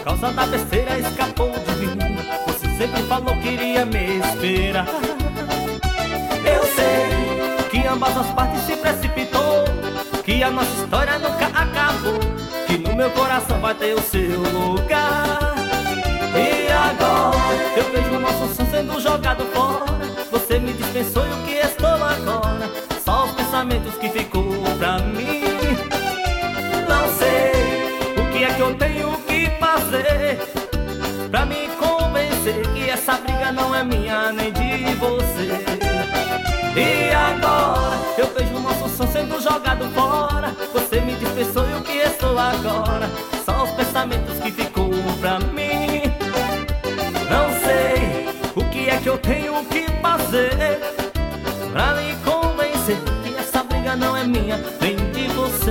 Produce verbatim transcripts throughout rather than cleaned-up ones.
causa da besteira escapou de mim. Você sempre falou que iria me esperar. Eu sei que ambas as partes se precipitou, que a nossa história nunca acabou, que no meu coração vai ter o seu lugar. E agora eu vejo o nosso sonho sendo jogado fora. Você me dispensou e o que estou agora? Só os pensamentos que ficou pra mim. Não sei o que é que eu tenho que fazer pra me convencer que essa briga não é minha nem de você. E agora eu vejo o nosso sonho sendo jogado fora. Você me dispensou e o que estou agora? Só os pensamentos que ficou pra mim. Não sei o que é que eu tenho que fazer pra me convencer que essa briga não é minha nem de você.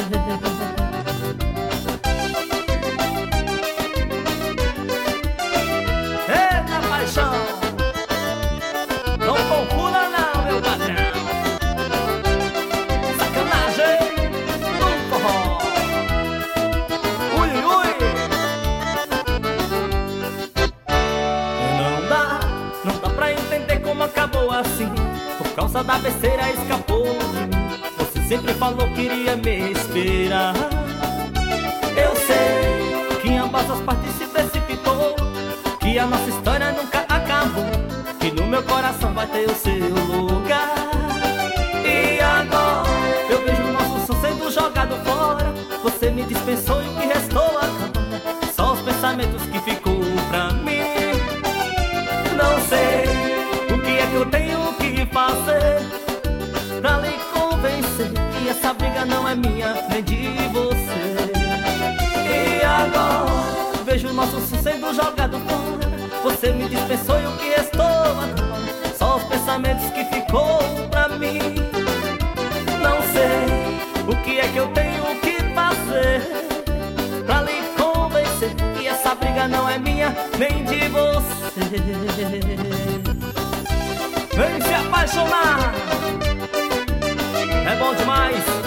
Eita paixão, não confunda não, meu padrão. Sacanagem no forró. Ui, ui. Não dá, não dá pra entender como acabou assim. Por causa da besteira escapou de mim. Você sempre falou que iria me esperar. Eu sei que ambas as partes se precipitou, que a nossa história nunca acabou, que no meu coração vai ter o seu lugar. E agora eu vejo o nosso sonho sendo jogado fora. Você me dispensou e o que restou agora? Só os pensamentos que ficou pra mim. Não sei o que é que eu tenho que fazer pra lhe convencer que essa briga não é minha nem de você. E agora vejo o nosso sonho sendo jogado fora. Você me dispensou e o que estou agora? Só os pensamentos que ficou pra mim. Não sei o que é que eu tenho que fazer pra lhe convencer que essa briga não é minha nem de você. Vem se apaixonar, é bom demais.